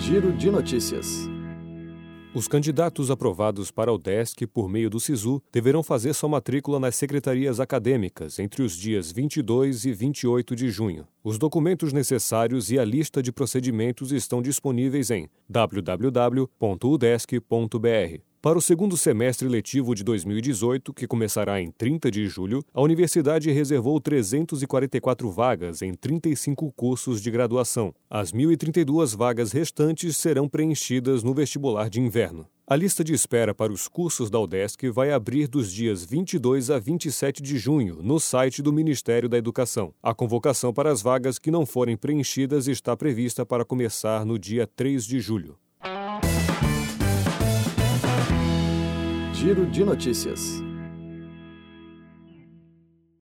Giro de Notícias. Os candidatos aprovados para o UDESC por meio do SISU deverão fazer sua matrícula nas secretarias acadêmicas entre os dias 22 e 28 de junho. Os documentos necessários e a lista de procedimentos estão disponíveis em www.udesc.br. Para o segundo semestre letivo de 2018, que começará em 30 de julho, a universidade reservou 344 vagas em 35 cursos de graduação. As 1.032 vagas restantes serão preenchidas no vestibular de inverno. A lista de espera para os cursos da UDESC vai abrir dos dias 22 a 27 de junho no site do Ministério da Educação. A convocação para as vagas que não forem preenchidas está prevista para começar no dia 3 de julho. Giro de Notícias.